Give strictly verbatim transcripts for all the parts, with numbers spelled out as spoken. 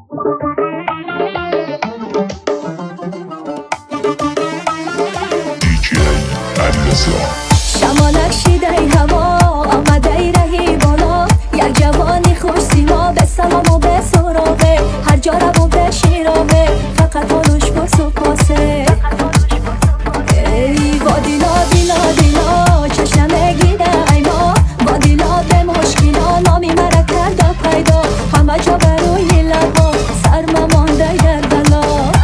شمالک شیده هوا آمده رهی بالا، یک جوانی خوش سیما به سلام و به سراغه، هر جا رو به شیراغه فقط حالش پرس و پاسه. ای با دیلا دیلا دیلا چشم گیده اینا، با دیلا به مشکینا نامی مرا کرده پیدا، همه جا بروی لبا سرم مانده گردلا.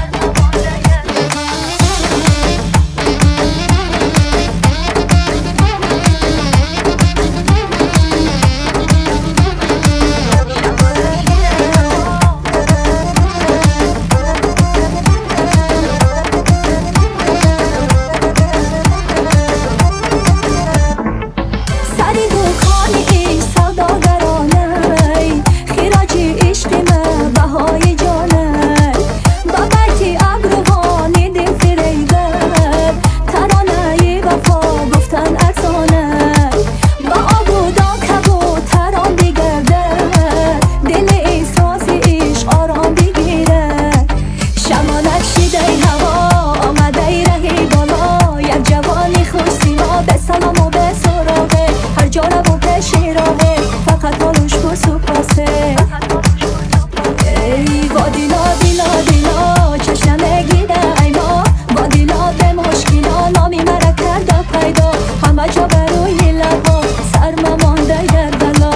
ای با دیلا دیلا دیلا چشم گیده اینا، با دیلا به مشکینا نامی مرا کرده پیدا، همه جا بروی لبا سرم مانده گردلا.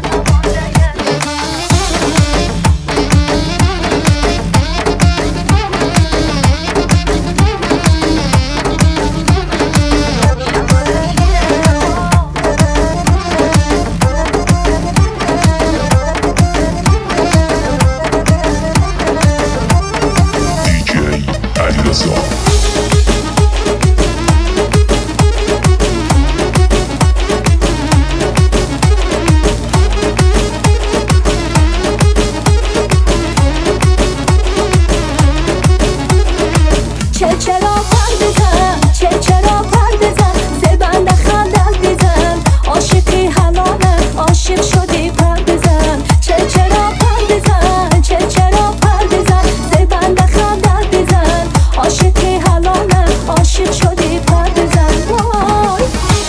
چه چرا پر بزن، چه چرا پر بزن، زبنده خندل بزن، عاشقی حلانه عاشق شدی پر بزن. چه چرا پر بزن، چه چرا پر بزن، زبنده خندل بزن، عاشقی حلانه عاشق شدی پر بزن. وای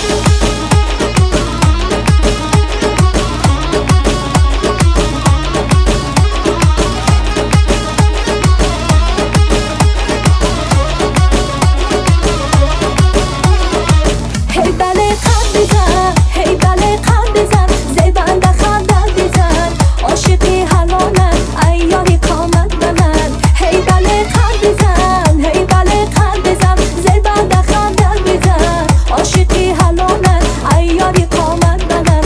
هی بله قد بزن، هی بله قد بزن، زبنده خندل بزن، عاشقی حلانه ایاری قامت به من. هی بله قد بزن، هی بله قد بزن، زبنده خندل بزن، عاشقی حلانه ایاری قامت به من.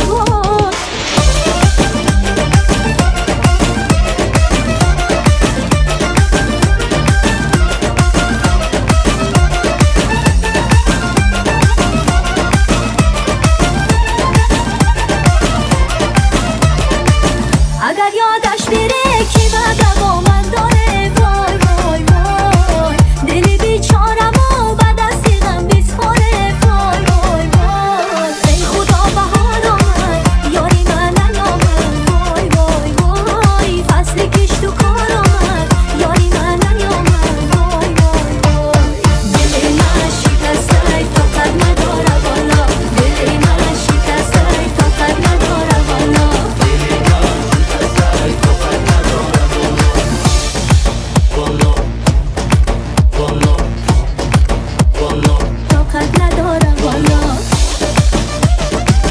اگر یادش بیره کی بعد با من داره، وای وای وای دلی بیچارم و بعد از غم بیسپاره. وای وای وای ای خدا بهار آمد یاری من نیامد، وای وای وای فصل کش تو کار آمد یاری من نیامد. وای وای وای دل من شکسته طاقت نداره والا، دل من شکسته طاقت نداره والا. طاقت ندارم والا.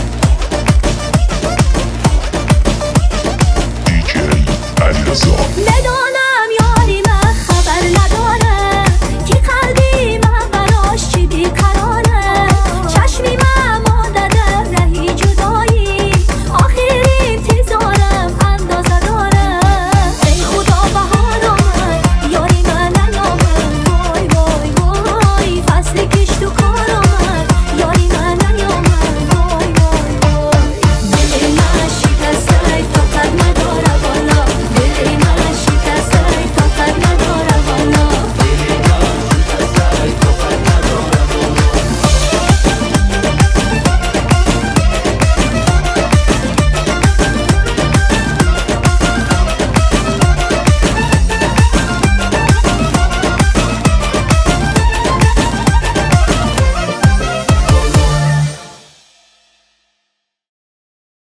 دی جی علیرضا.